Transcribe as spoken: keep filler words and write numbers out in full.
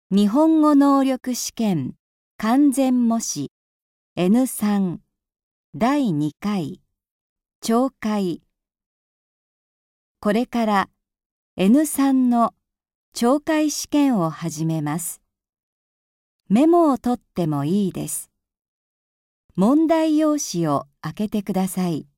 日本語能力試験完全模試 エヌスリー だいにかい聴解。これから エヌスリー の聴解試験を始めます。メモを取ってもいいです。問題用紙を開けてください。